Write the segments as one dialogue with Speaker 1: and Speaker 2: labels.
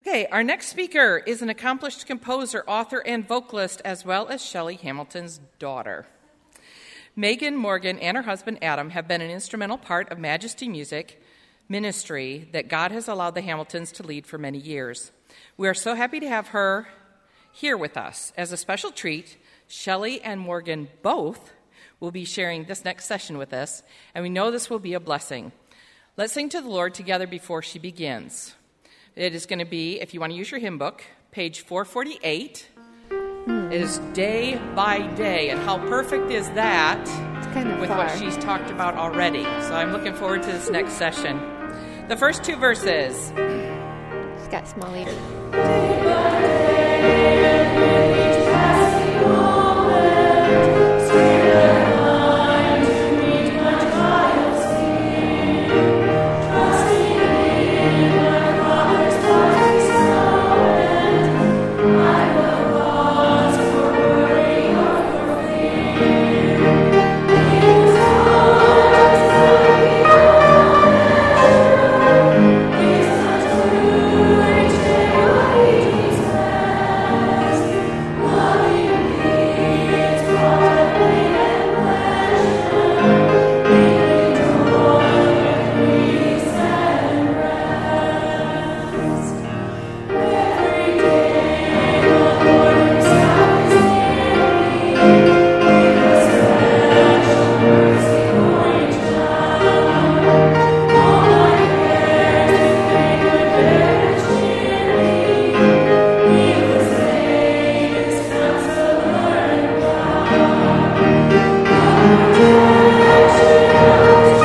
Speaker 1: Okay, our next speaker is an accomplished composer, author, and vocalist, as well as Shelley Hamilton's daughter. Megan Morgan and her husband Adam have been an instrumental part of Majesty Music ministry that God has allowed the Hamiltons to lead for many years. We are so happy to have her here with us. As a special treat, Shelley and Morgan both will be sharing this next session with us, and we know this will be a blessing. Let's sing to the Lord together before she begins. It is going to be, if you want to use your hymn book, page 448. It is Day by Day, and how perfect is that with
Speaker 2: far.
Speaker 1: what she's talked about already. So I'm looking forward to this next session. The first two verses.
Speaker 2: It's got small letters.
Speaker 3: Day by day, each passing moment, Spirit divine, to meet my trials here. Trusting in my Father's wise command, I will pause for worry or for fear. These times I beyond measure, these are true each day I Jesus. Loving me is brought pain and pleasure, bringing joy, peace and rest. Every day the Lord Himself is near me, with special mercy pouring down. All my cares with faith bear cheerly. He whose name is Counselor and God. Protection of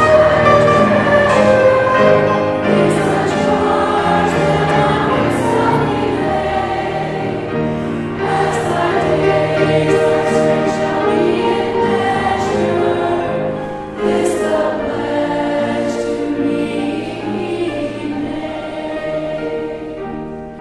Speaker 3: treasure, He's such charge that on Himself He lay. As thy days, thy strength shall be in measure. This the pledge to me He made.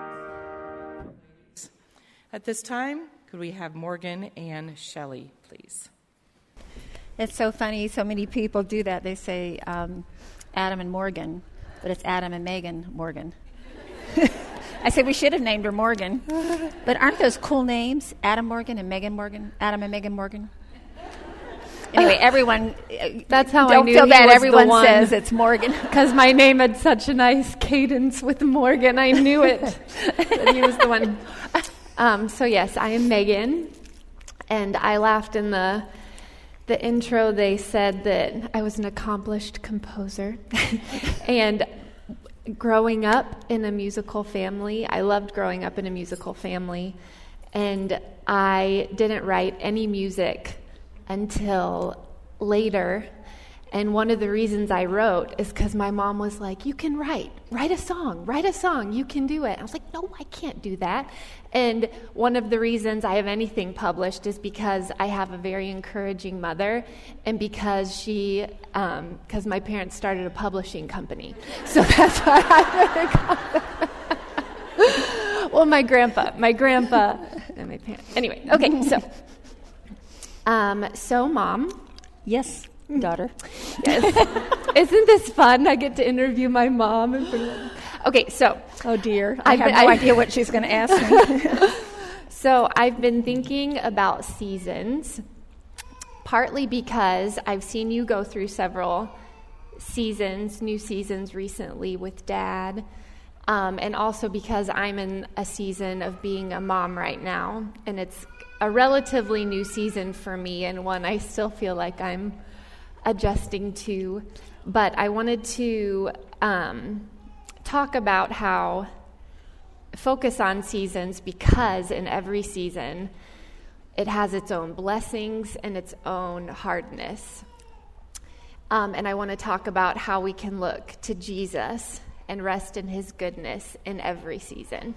Speaker 1: At this time, could we have Morgan and Shelley, please?
Speaker 2: It's so funny. So many people do that. They say Adam and Morgan, but it's Adam and Megan Morgan. I say we should have named her Morgan. But aren't those cool names? Adam Morgan and Megan Morgan. Adam and Megan Morgan. Anyway, everyone.
Speaker 4: That's how
Speaker 2: don't
Speaker 4: I knew
Speaker 2: feel
Speaker 4: he
Speaker 2: bad.
Speaker 4: was
Speaker 2: Everyone
Speaker 4: the one.
Speaker 2: says it's Morgan.
Speaker 4: Because my name had such a nice cadence with Morgan. I knew it. That he was the one. So yes, I am Megan. And I laughed in the intro. They said that I was an accomplished composer. And growing up in a musical family, I loved growing up in a musical family. And I didn't write any music until later. And one of the reasons I wrote is because my mom was like, you can write a song, you can do it. I was like, no, I can't do that. And one of the reasons I have anything published is because I have a very encouraging mother, and because because my parents started a publishing company. So that's why I really well, my grandpa, and my parents. Anyway, okay, so Mom.
Speaker 2: Yes, daughter.
Speaker 4: Yes. Isn't this fun? I get to interview my mom. Okay, so.
Speaker 2: Oh, dear. I have no idea what she's going to ask me.
Speaker 4: So I've been thinking about seasons, partly because I've seen you go through several seasons, new seasons recently with Dad, and also because I'm in a season of being a mom right now, and it's a relatively new season for me, and one I still feel like I'm adjusting to. But I wanted to talk about how focus on seasons, because in every season it has its own blessings and its own hardness. And I want to talk about how we can look to Jesus and rest in His goodness in every season.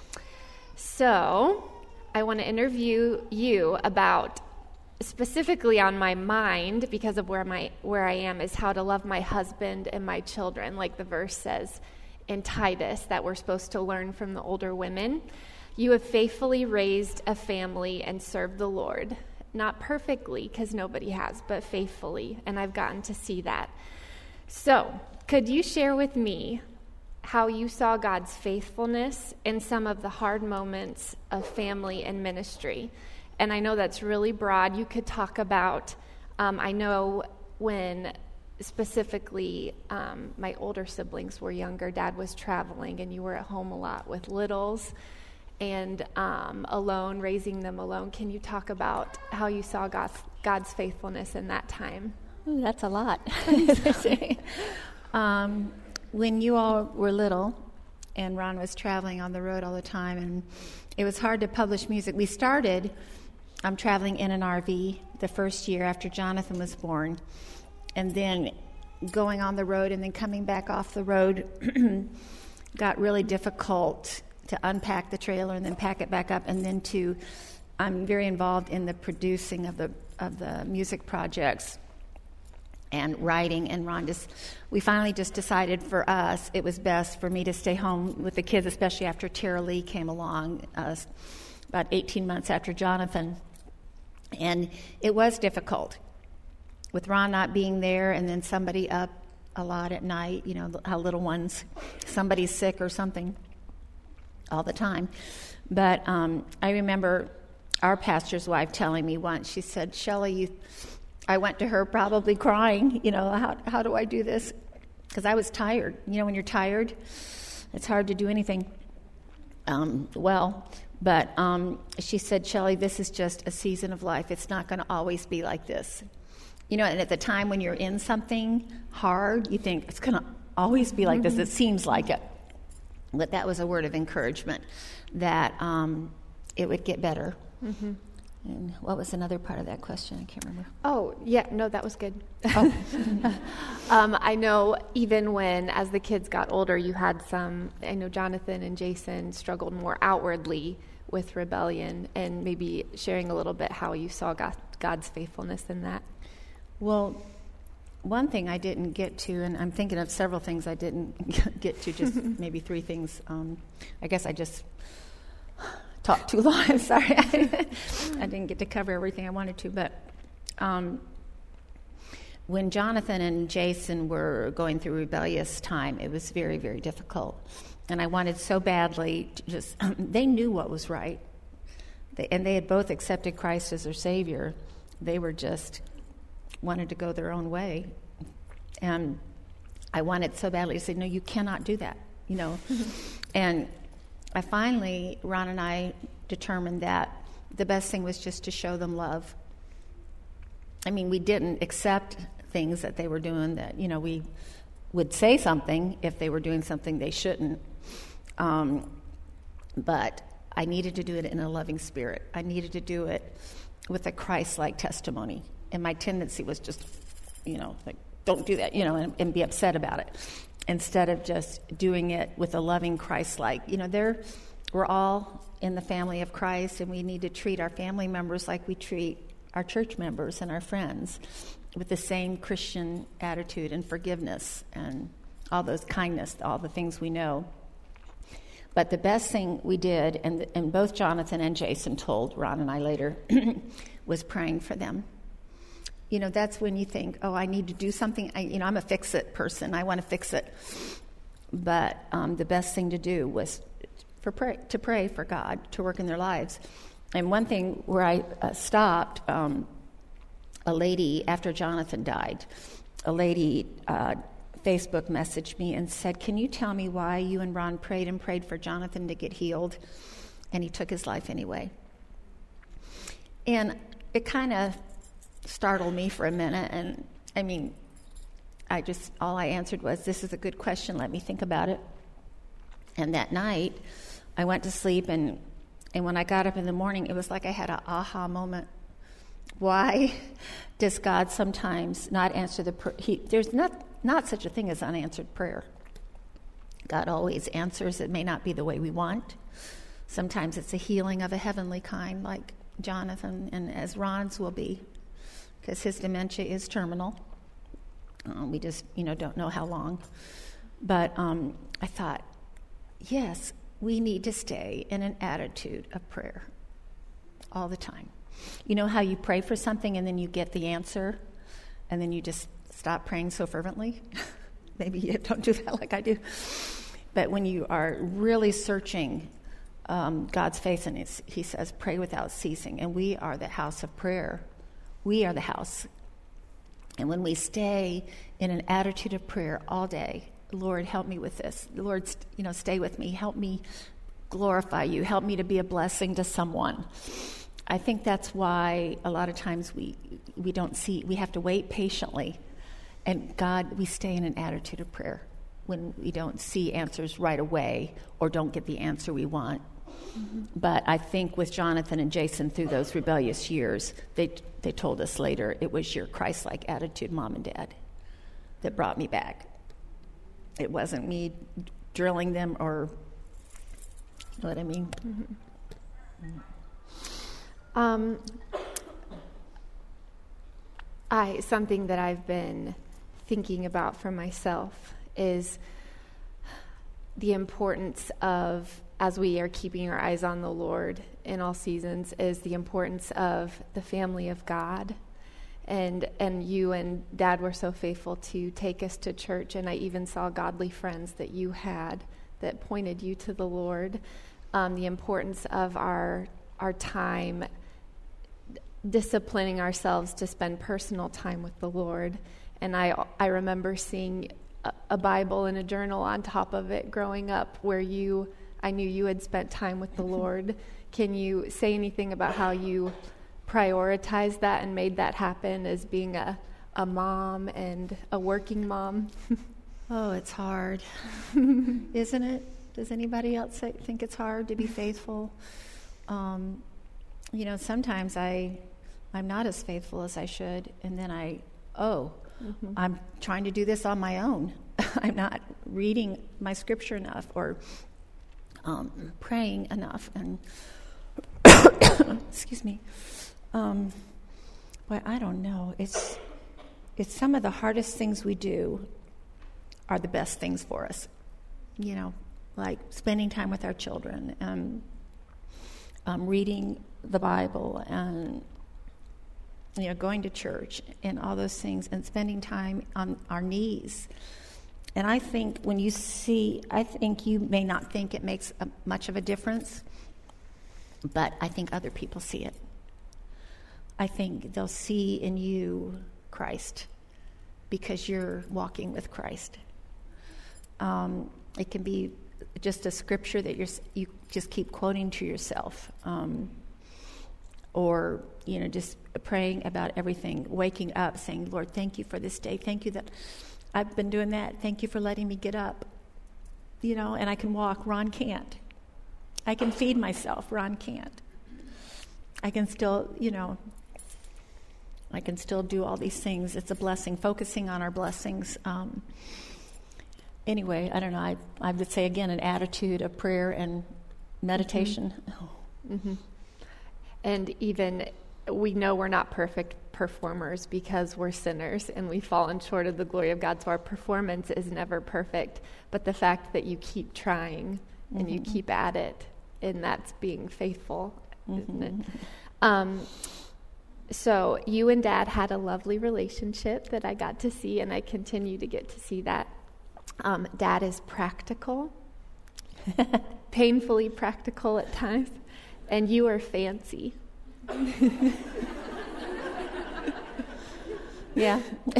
Speaker 4: So I want to interview you about, specifically on my mind, because of where I am, is how to love my husband and my children, like the verse says in Titus that we're supposed to learn from the older women. You have faithfully raised a family and served the Lord. Not perfectly, because nobody has, but faithfully, and I've gotten to see that. So, could you share with me how you saw God's faithfulness in some of the hard moments of family and ministry. And I know that's really broad. You could talk about, I know when specifically my older siblings were younger, Dad was traveling and you were at home a lot with littles and alone, raising them alone. Can you talk about how you saw God's faithfulness in that time?
Speaker 2: Ooh, that's a lot. When you all were little and Ron was traveling on the road all the time, and it was hard to publish music. We started traveling in an RV the first year after Jonathan was born, and then going on the road and then coming back off the road got really difficult to unpack the trailer and then pack it back up, and then I'm very involved in the producing of the music projects and writing, and we finally just decided for us it was best for me to stay home with the kids, especially after Tara Lee came along about 18 months after Jonathan. And it was difficult with Ron not being there, and then somebody up a lot at night, you know, how little ones, somebody's sick or something all the time. But I remember our pastor's wife telling me once, she said, Shelley, I went to her probably crying, you know, how do I do this? Because I was tired. You know, when you're tired, it's hard to do anything well. But she said, Shelley, this is just a season of life. It's not going to always be like this. You know, and at the time when you're in something hard, you think it's going to always be like this. It seems like it. But that was a word of encouragement that it would get better. Mm-hmm. And what was another part of that question? I can't remember.
Speaker 4: Oh, yeah, no, that was good. Oh. I know even when, as the kids got older, you had I know Jonathan and Jason struggled more outwardly with rebellion, and maybe sharing a little bit how you saw God's faithfulness in that.
Speaker 2: Well, one thing I didn't get to, and I'm thinking of several things I didn't get to, just maybe three things. I guess I just talked too long. I'm sorry. I didn't get to cover everything I wanted to. But when Jonathan and Jason were going through rebellious time, it was very, very difficult. And I wanted so badly to just, they knew what was right. And they had both accepted Christ as their Savior. They were just wanted to go their own way. And I wanted so badly to say, no, you cannot do that, you know. And Ron and I determined that the best thing was just to show them love. I mean, we didn't accept things that they were doing that, you know, we would say something if they were doing something they shouldn't. But I needed to do it in a loving spirit. I needed to do it with a Christ-like testimony. And my tendency was just, you know, like, don't do that, you know, and be upset about it, instead of just doing it with a loving Christ-like. You know, we're all in the family of Christ, and we need to treat our family members like we treat our church members and our friends, with the same Christian attitude and forgiveness and all those kindness, all the things we know. But the best thing we did, and both Jonathan and Jason told Ron and I later, was praying for them. You know, that's when you think, oh, I need to do something. I'm a fix-it person. I want to fix it. But the best thing to do was to pray for God to work in their lives. And one thing where I stopped, a lady, after Jonathan died, a lady Facebook messaged me and said, can you tell me why you and Ron prayed for Jonathan to get healed, and he took his life anyway? And it kind of startled me for a minute, and I mean, all I answered was, this is a good question, let me think about it. And that night, I went to sleep, and when I got up in the morning, it was like I had an aha moment. Why does God sometimes not answer the prayer? There's not such a thing as unanswered prayer. God always answers. It may not be the way we want. Sometimes it's a healing of a heavenly kind, like Jonathan, and as Ron's will be, because his dementia is terminal. We just, don't know how long. But I thought, yes, we need to stay in an attitude of prayer all the time. You know how you pray for something and then you get the answer, and then you just stop praying so fervently? Maybe you don't do that like I do. But when you are really searching God's face, and he says, pray without ceasing. And we are the house of prayer. We are the house. And when we stay in an attitude of prayer all day, Lord, help me with this. Lord, stay with me. Help me glorify you. Help me to be a blessing to someone. I think that's why a lot of times we have to wait patiently. And God, we stay in an attitude of prayer when we don't see answers right away or don't get the answer we want. Mm-hmm. But I think with Jonathan and Jason through those rebellious years, they told us later, it was your Christ-like attitude, Mom and Dad, that brought me back. It wasn't me drilling them or, you know what I mean?
Speaker 4: Mm-hmm. Something that I've been thinking about for myself is the importance of, as we are keeping our eyes on the Lord in all seasons, is the importance of the family of God. And you and Dad were so faithful to take us to church, and I even saw godly friends that you had that pointed you to the Lord. The importance of our time disciplining ourselves to spend personal time with the Lord. And I remember seeing a Bible and a journal on top of it growing up where I knew you had spent time with the Lord. Can you say anything about how you prioritized that and made that happen as being a mom and a working mom?
Speaker 2: Oh, it's hard, isn't it? Does anybody else think it's hard to be faithful? Sometimes I'm not as faithful as I should, and then mm-hmm. I'm trying to do this on my own. I'm not reading my scripture enough or praying enough, and excuse me. But I don't know. It's some of the hardest things we do are the best things for us. Like spending time with our children and reading the Bible and going to church and all those things and spending time on our knees. And I think I think you may not think it makes much of a difference, but I think other people see it. I think they'll see in you Christ because you're walking with Christ. It can be just a scripture that you just keep quoting to yourself, or just praying about everything, waking up, saying, Lord, thank you for this day. Thank you that I've been doing that. Thank you for letting me get up, and I can walk. Ron can't. I can feed myself. Ron can't. I can still, I can still do all these things. It's a blessing, focusing on our blessings. Anyway, I don't know. I would say, again, an attitude of prayer and meditation.
Speaker 4: Mm-hmm. Mm-hmm. And even we know we're not perfect performers because we're sinners and we've fallen short of the glory of God, so our performance is never perfect. But the fact that you keep trying mm-hmm. and you keep at it, and that's being faithful, mm-hmm. isn't it? So you and Dad had a lovely relationship that I got to see, and I continue to get to see that. Dad is practical, painfully practical at times, and you are fancy.
Speaker 2: Yeah.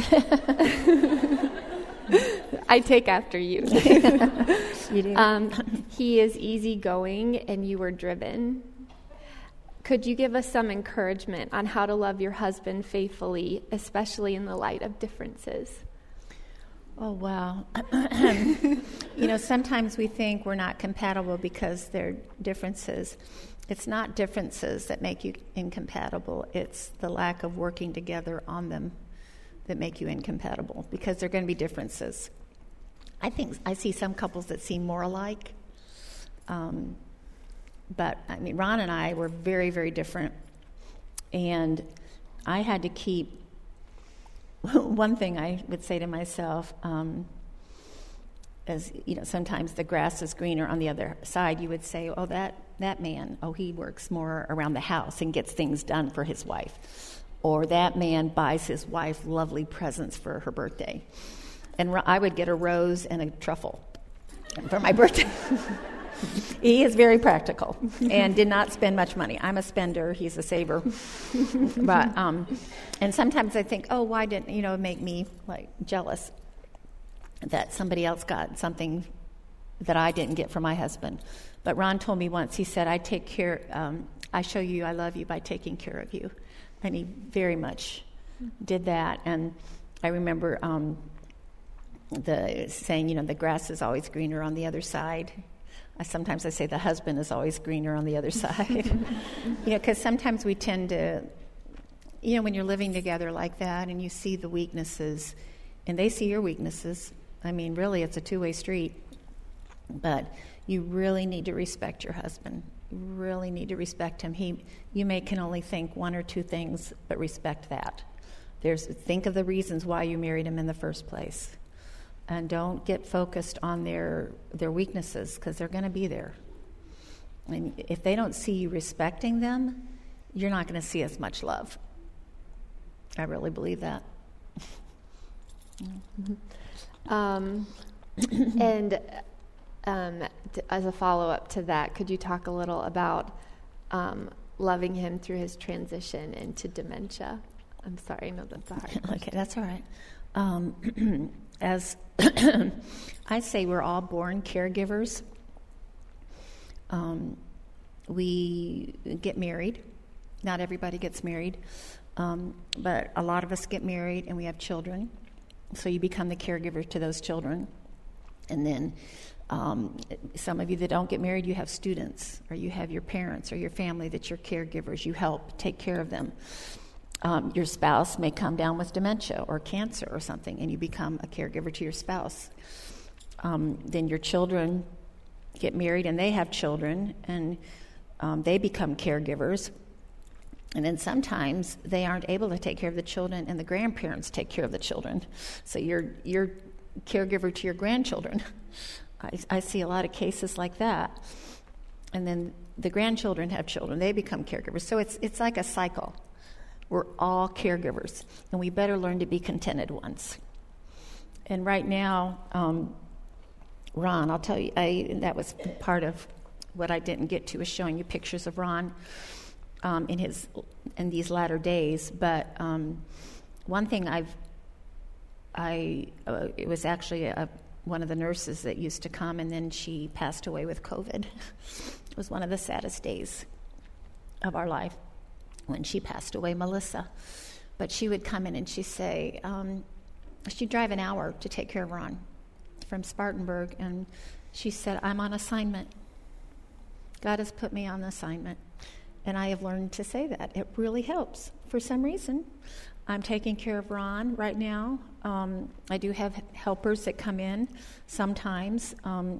Speaker 4: I take after you.
Speaker 2: You do.
Speaker 4: He is easygoing, and you are driven. Could you give us some encouragement on how to love your husband faithfully, especially in the light of differences?
Speaker 2: Oh, wow. Sometimes we think we're not compatible because they're differences. It's not differences that make you incompatible. It's the lack of working together on them that make you incompatible, because they're going to be differences. I think I see some couples that seem more alike. But, Ron and I were very, very different. And I had to keep... One thing I would say to myself, as sometimes the grass is greener on the other side. You would say, "Oh, that man, he works more around the house and gets things done for his wife," or "That man buys his wife lovely presents for her birthday." And I would get a rose and a truffle, for my birthday. He is very practical and did not spend much money. I'm a spender. He's a saver. But and sometimes I think, oh, why didn't it make me like jealous that somebody else got something that I didn't get from my husband. But Ron told me once. He said, I show you I love you by taking care of you, and he very much did that. And I remember the saying, the grass is always greener on the other side. Sometimes I say the husband is always greener on the other side. Because sometimes we tend to, when you're living together like that and you see the weaknesses and they see your weaknesses, I mean, really it's a two-way street. But you really need to respect your husband. You really need to respect him. You can only think one or two things, but respect that. Think of the reasons why you married him in the first place. And don't get focused on their weaknesses, because they're going to be there. And if they don't see you respecting them, you're not going to see as much love. I really believe that.
Speaker 4: And as a follow-up to that, could you talk a little about loving him through his transition into dementia? I'm sorry, I know that's a hard question.
Speaker 2: Okay, that's all right. As I say, we're all born caregivers. We get married. Not everybody gets married, but a lot of us get married and we have children. So you become the caregiver to those children. And then some of you that don't get married, you have students, or you have your parents or your family that you're caregivers. You help take care of them. Your spouse may come down with dementia or cancer or something, and you become a caregiver to your spouse. Then your children get married, and they have children, and they become caregivers. And then sometimes they aren't able to take care of the children, and the grandparents take care of the children. So you're caregiver to your grandchildren. I see a lot of cases like that. And then the grandchildren have children. They become caregivers. So it's like a cycle. We're all caregivers, and we better learn to be contented ones. And right now, Ron, I'll tell you, that was part of what I didn't get to, was showing you pictures of Ron in these latter days. But one thing it was actually one of the nurses that used to come, and then she passed away with COVID. It was one of the saddest days of our life when she passed away, Melissa. But she would come in and she'd say, she'd drive an hour to take care of Ron from Spartanburg, and she said, I'm on assignment. God has put me on assignment. And I have learned to say that. It really helps. For some reason, I'm taking care of Ron right now. I do have helpers that come in sometimes,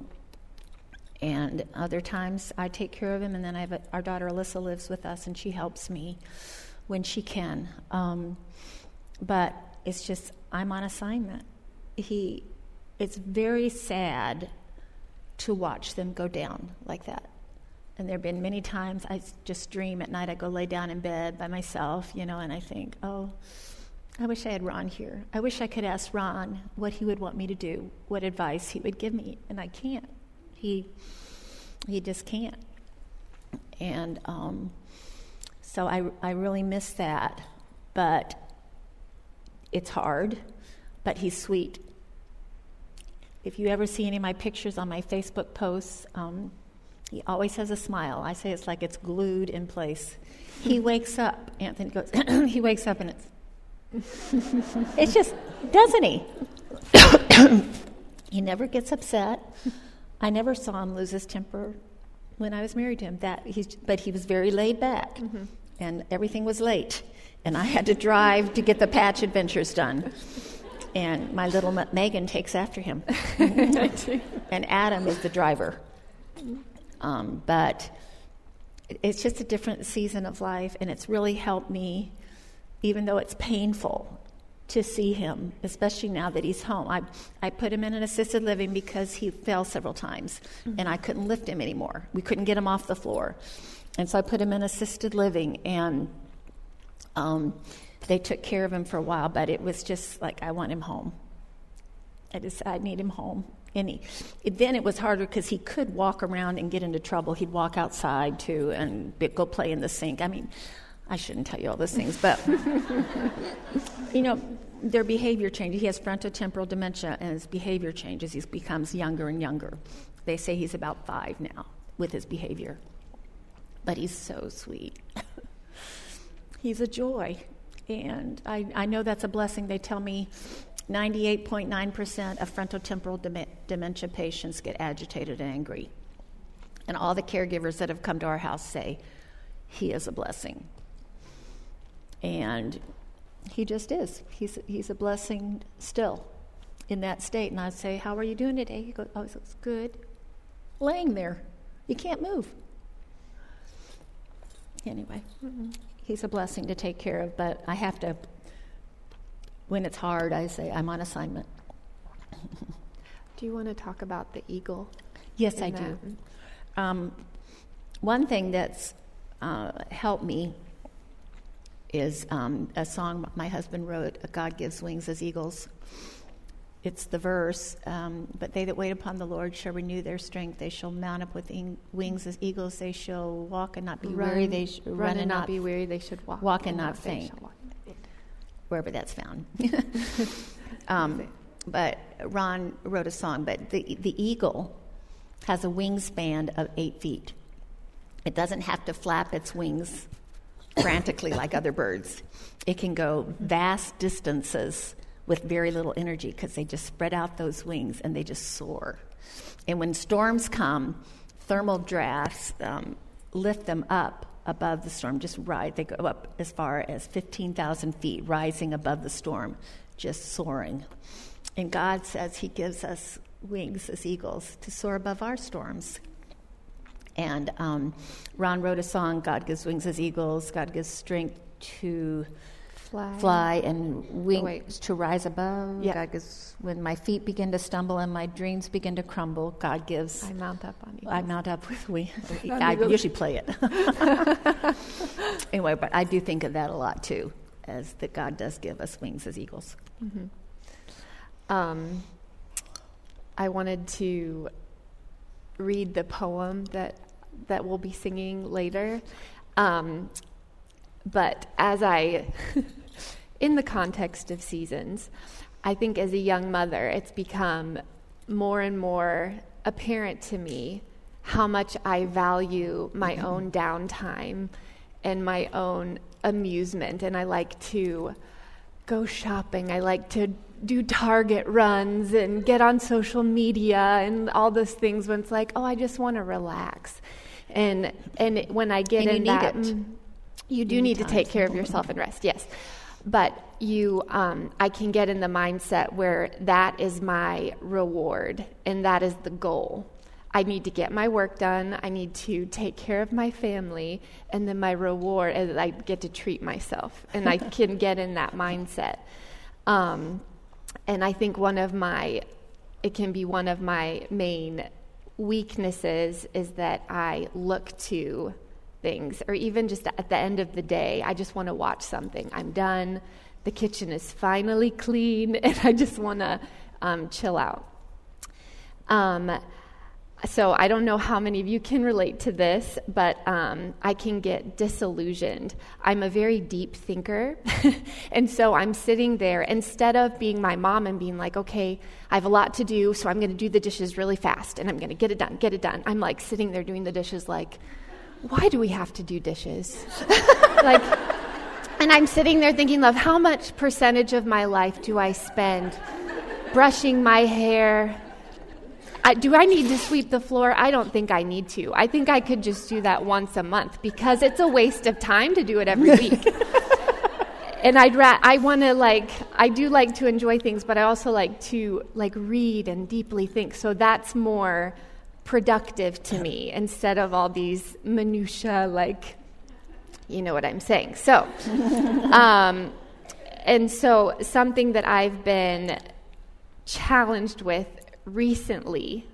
Speaker 2: and other times I take care of him, and then our daughter Alyssa lives with us, and she helps me when she can. But it's just, I'm on assignment. It's very sad to watch them go down like that. And there have been many times I just dream at night. I go lay down in bed by myself, and I think, oh, I wish I had Ron here. I wish I could ask Ron what he would want me to do, what advice he would give me, and I can't. He just can't. And so I really miss that. But it's hard, but he's sweet. If you ever see any of my pictures on my Facebook posts, he always has a smile. I say it's like it's glued in place. He wakes up, Anthony goes, he wakes up and it's just, doesn't he? He never gets upset. I never saw him lose his temper when I was married to him. But he was very laid back, and everything was late. And I had to drive to get the patch adventures done. And my little Megan takes after him. And Adam is the driver. But it's just a different season of life, and it's really helped me, even though it's painful to see him, especially now that he's home. I put him in an assisted living because he fell several times, and I couldn't lift him anymore. We couldn't get him off the floor. And so I put him in assisted living, and they took care of him for a while, but it was just like, I want him home. I need him home. Then it was harder because he could walk around and get into trouble. He'd walk outside, too, and go play in the sink. I mean, I shouldn't tell you all those things, but, their behavior changes. He has frontotemporal dementia, and his behavior changes. He becomes younger and younger. They say he's about 5 now with his behavior. But he's so sweet. He's a joy. And I know that's a blessing. They tell me 98.9% of frontotemporal dementia patients get agitated and angry. And all the caregivers that have come to our house say, he is a blessing. And he just is. He's a blessing still in that state. And I'd say, how are you doing today? He goes, oh, it's good. Laying there. You can't move. Anyway, he's a blessing to take care of, but I have to, when it's hard, I say, I'm on assignment.
Speaker 4: Do you want to talk about the eagle?
Speaker 2: Yes, I do. One thing that's helped me is a song my husband wrote, God Gives Wings as Eagles. It's the verse, but they that wait upon the Lord shall renew their strength. They shall mount up with wings as eagles. They shall walk and not be weary. They run and not
Speaker 4: be weary. They should walk.
Speaker 2: Walk and not faint. Wherever that's found. But Ron wrote a song, but the eagle has a wingspan of 8 feet. It doesn't have to flap its wings frantically like other birds. It can go vast distances with very little energy because they just spread out those wings and they just soar. And when storms come, thermal drafts lift them up above the storm, just ride. They go up as far as 15,000 feet, rising above the storm, just soaring. And God says he gives us wings as eagles to soar above our storms. And Ron wrote a song, God gives wings as eagles, God gives strength to fly and wings to rise above. Yeah. God gives, when my feet begin to stumble and my dreams begin to crumble, God gives.
Speaker 4: I mount up on eagles.
Speaker 2: I mount up with wings. I usually play it. Anyway, but I do think of that a lot too, as that God does give us wings as eagles.
Speaker 4: Mm-hmm. I wanted to read the poem that we'll be singing later. But as in the context of seasons, I think as a young mother, it's become more and more apparent to me how much I value my own downtime and my own amusement. And I like to go shopping. I like to do Target runs and get on social media and all those things when it's like, oh, I just want to relax. And when I get in that, you do need to take care of yourself and rest, yes. But I can get in the mindset where that is my reward and that is the goal. I need to get my work done. I need to take care of my family, and then my reward is I get to treat myself, and I can get in that mindset. And I think it can be one of my main weaknesses is that I look to things, or even just at the end of the day, I just want to watch something. I'm done. The kitchen is finally clean, and I just want to chill out. So I don't know how many of you can relate to this, but I can get disillusioned. I'm a very deep thinker, and so I'm sitting there, instead of being my mom and being like, okay, I have a lot to do, so I'm going to do the dishes really fast, and I'm going to get it done. I'm like sitting there doing the dishes like, why do we have to do dishes? And I'm sitting there thinking, love, how much percentage of my life do I spend brushing my hair? Do I need to sweep the floor? I don't think I need to. I think I could just do that once a month because it's a waste of time to do it every week. And I do like to enjoy things, but I also like to read and deeply think. So that's more productive to me instead of all these minutia, you know what I'm saying. So, and so something that I've been challenged with recently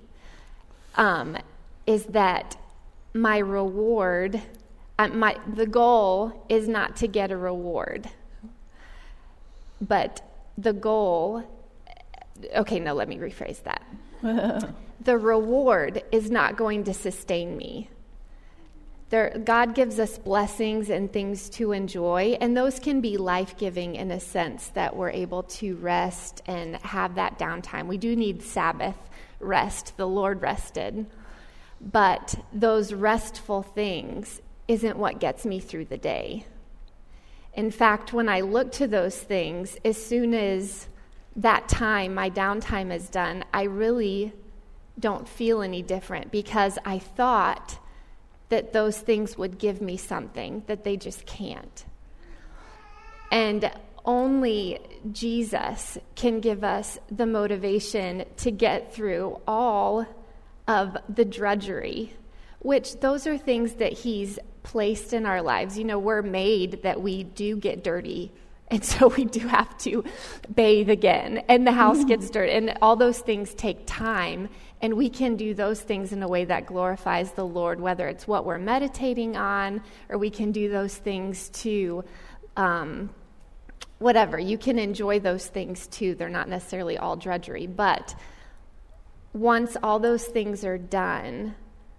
Speaker 4: is that my reward, the goal is not to get a reward, but the goal, okay, no, let me rephrase that. the reward is not going to sustain me. God gives us blessings and things to enjoy, and those can be life-giving in a sense that we're able to rest and have that downtime. We do need Sabbath rest. The Lord rested. But those restful things isn't what gets me through the day. In fact, when I look to those things, as soon as that time, my downtime is done, I really don't feel any different because I thought that those things would give me something that they just can't. And only Jesus can give us the motivation to get through all of the drudgery, which those are things that he's placed in our lives. You know, we're made that we do get dirty, and so we do have to bathe again, and the house gets dirty, and all those things take time, and we can do those things in a way that glorifies the Lord, whether it's what we're meditating on, or we can do those things to whatever. You can enjoy those things too. They're not necessarily all drudgery, but once all those things are done,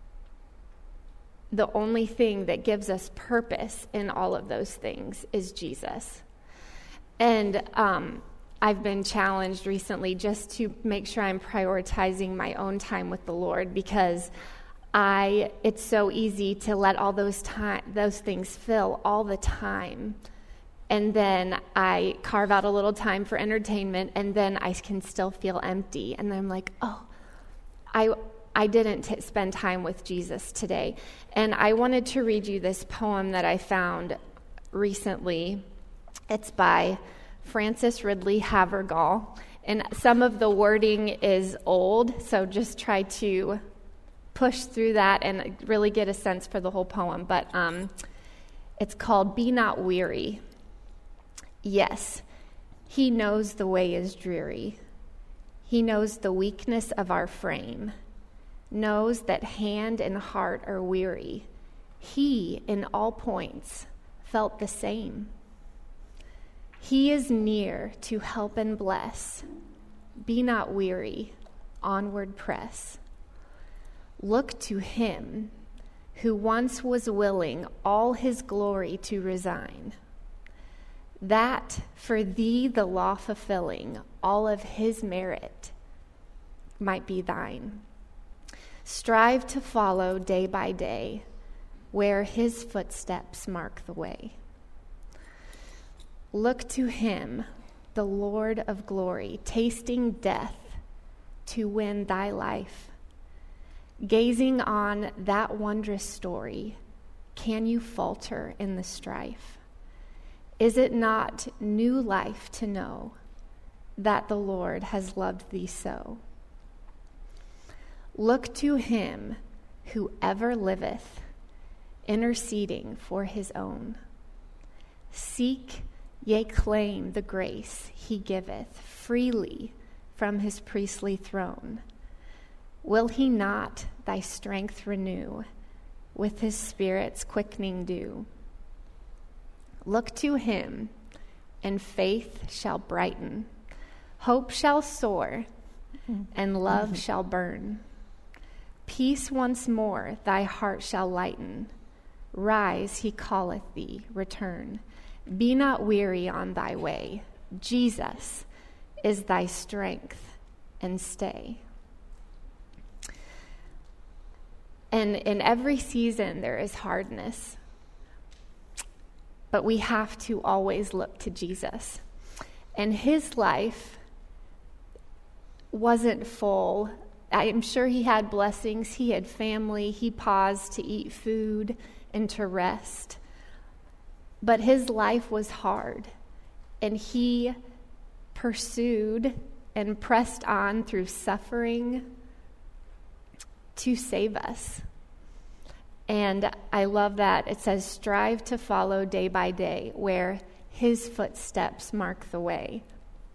Speaker 4: the only thing that gives us purpose in all of those things is Jesus. And I've been challenged recently just to make sure I'm prioritizing my own time with the Lord, because it's so easy to let all those things fill all the time. And then I carve out a little time for entertainment, and then I can still feel empty. And I'm like, oh, I didn't spend time with Jesus today. And I wanted to read you this poem that I found recently. It's by Frances Ridley Havergal. And some of the wording is old, so just try to push through that and really get a sense for the whole poem. But it's called Be Not Weary. Yes, he knows the way is dreary. He knows the weakness of our frame, knows that hand and heart are weary. He, in all points, felt the same. He is near to help and bless. Be not weary, onward press. Look to him who once was willing all his glory to resign, that for thee the law fulfilling all of his merit might be thine. Strive to follow day by day where his footsteps mark the way. Look to him, the Lord of glory, tasting death to win thy life. Gazing on that wondrous story, can you falter in the strife? Is it not new life to know that the Lord has loved thee so? Look to him who ever liveth, interceding for his own. Seek, yea, claim the grace he giveth freely from his priestly throne. Will he not thy strength renew with his Spirit's quickening dew? Look to him, and faith shall brighten, hope shall soar, and love shall burn. Peace once more thy heart shall lighten. Rise, he calleth thee, return. Be not weary on thy way. Jesus is thy strength and stay. And in every season there is hardness, but we have to always look to Jesus. And his life wasn't full. I'm sure he had blessings. He had family. He paused to eat food and to rest. But his life was hard, and he pursued and pressed on through suffering to save us. And I love that. It says, strive to follow day by day where his footsteps mark the way.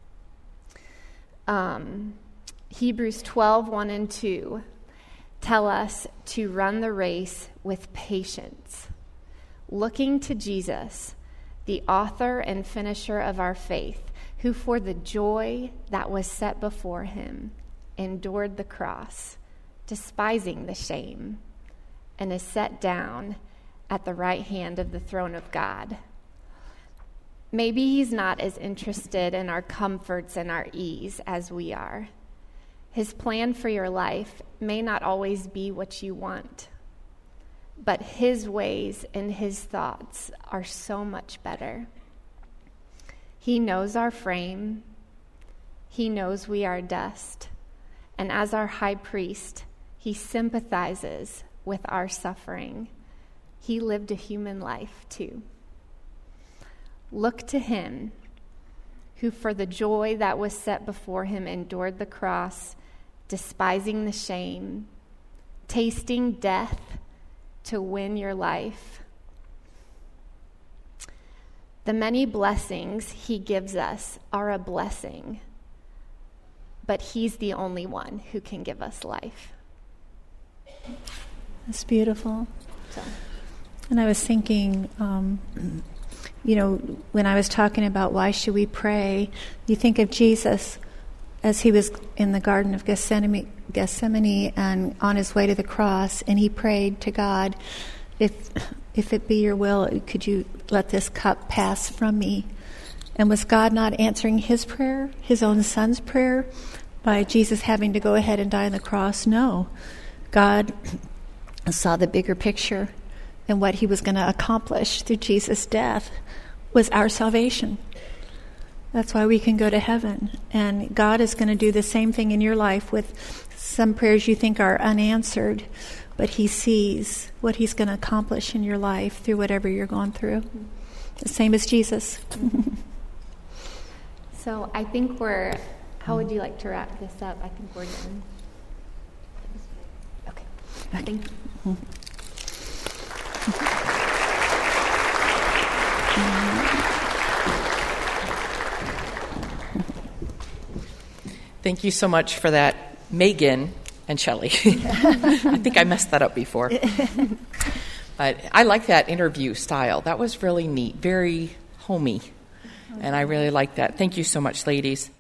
Speaker 4: Hebrews 12, 1 and 2 tell us to run the race with patience, looking to Jesus, the author and finisher of our faith, who for the joy that was set before him endured the cross, despising the shame, and is set down at the right hand of the throne of God. Maybe he's not as interested in our comforts and our ease as we are. His plan for your life may not always be what you want, but his ways and his thoughts are so much better. He knows our frame. He knows we are dust. And as our high priest, he sympathizes with our suffering. He lived a human life too. Look to him, who for the joy that was set before him endured the cross, despising the shame, tasting death to win your life. The many blessings he gives us are a blessing, but he's the only one who can give us life.
Speaker 2: That's beautiful. And I was thinking, when I was talking about why should we pray, you think of Jesus as he was in the Garden of Gethsemane and on his way to the cross, and he prayed to God, if it be your will, could you let this cup pass from me? And was God not answering his prayer, his own son's prayer, by Jesus having to go ahead and die on the cross? No. God saw the bigger picture, and what he was going to accomplish through Jesus' death was our salvation. That's why we can go to heaven. And God is going to do the same thing in your life with some prayers you think are unanswered, but he sees what he's going to accomplish in your life through whatever you're going through. The same as Jesus.
Speaker 4: So I think how would you like to wrap this up? I think we're done. Okay. Thank you.
Speaker 1: Thank you so much for that, Megan and Shelley. I think I messed that up before. But I like that interview style. That was really neat, very homey. And I really like that. Thank you so much, ladies.